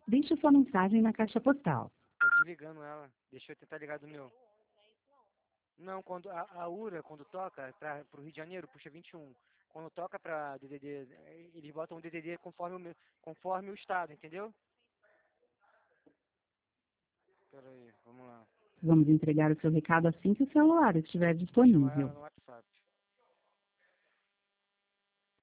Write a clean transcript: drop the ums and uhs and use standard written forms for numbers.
Deixe sua mensagem na caixa postal. Tá desligando ela. Deixa eu tentar ligar do meu. Não, quando a URA, quando toca pro Rio de Janeiro, puxa 21. Quando toca pra DDD, eles botam o DDD conforme o estado, entendeu? Pera aí, vamos lá. Vamos entregar o seu recado assim que o celular estiver Vou chamar ela disponível. no WhatsApp.